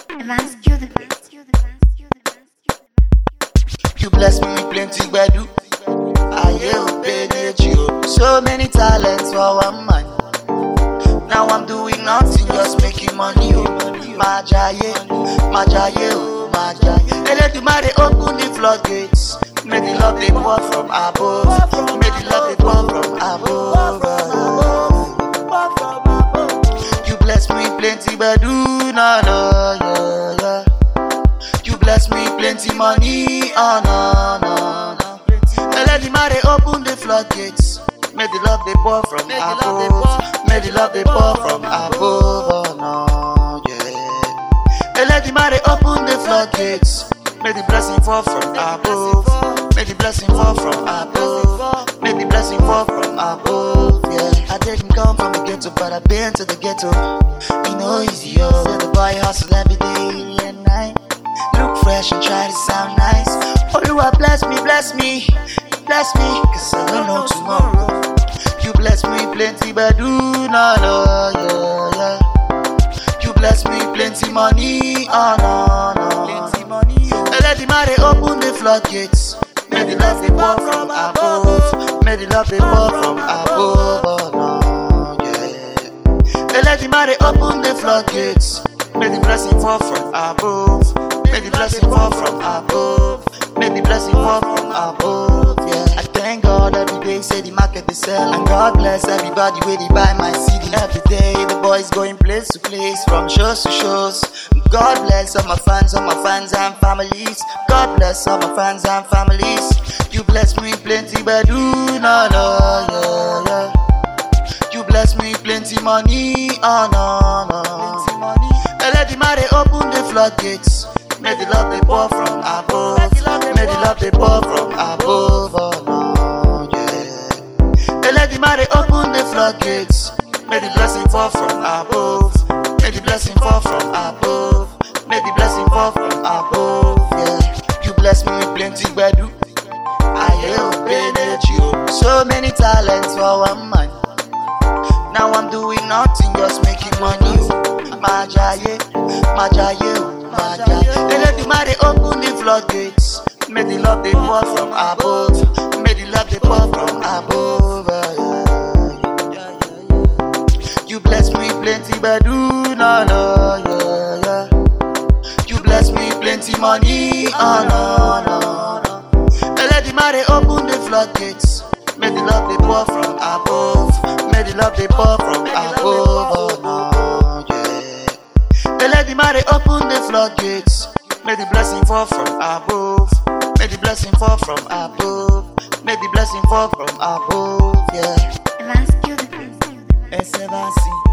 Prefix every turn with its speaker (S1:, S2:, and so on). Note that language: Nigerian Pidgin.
S1: You bless me with plenty gbadu. Aye o, so many talents for one man. Now I'm doing nothing, just making money. Majaye, oh, majaye. Eledumare open the floodgates. May the love they pour from above. May the love they pour from above. You bless me plenty gbadu, yeah. You bless me plenty money, no. Eledumare open the floodgates. May the love they pour from above. May the love they pour from above, no, yeah. Eledumare open the floodgates. May the blessing fall from above. May the blessing fall from above. May the blessing fall from above, yeah. I didn't come from the ghetto, but I've been to the ghetto. You know easy, yo. The boy hustle every day and night. Look fresh and try to sound nice. Oluwa bless me, cause I don't know tomorrow. You bless me plenty gbadu, no, yeah. You bless me plenty money, no. Plenty money, Eledumare open the floodgates. May the love they pour from above. May the love they pour from above, no, yeah. Eledumare open the floodgates. May the blessing fall from above. May the blessing fall from above. May the blessing fall from above, yeah. I thank God every day, say the market they sell. And God bless everybody where they buy my CD. Every day the boys going place to place, from shows to shows. God bless all my fans and families. God bless all my fans and families. You bless me plenty gbadu, no, yeah. You bless me plenty money, no. Eledumare open the floodgates. May the love they pour from above. May the love they pour from above, no, yeah. Eledumare open the floodgates. May the blessing fall from above. May the blessing fall from above. May the blessing fall from above, yeah. You bless me with plenty gbadu. Aye o, so many talents for one man. Now I'm doing nothing, just making money. Majaye, oh, majaye. Eledumare open the floodgates. May the love they pour from above. May the love they pour from above, yeah. You bless me plenty gbadu, no, yeah. You bless me plenty money, no. Eledumare open the floodgates. May the love they pour from above. May the love they pour from above, no, yeah. Eledumare open the floodgates. May the blessing fall from above. May the blessing fall from above. May the blessing fall from above, yeah.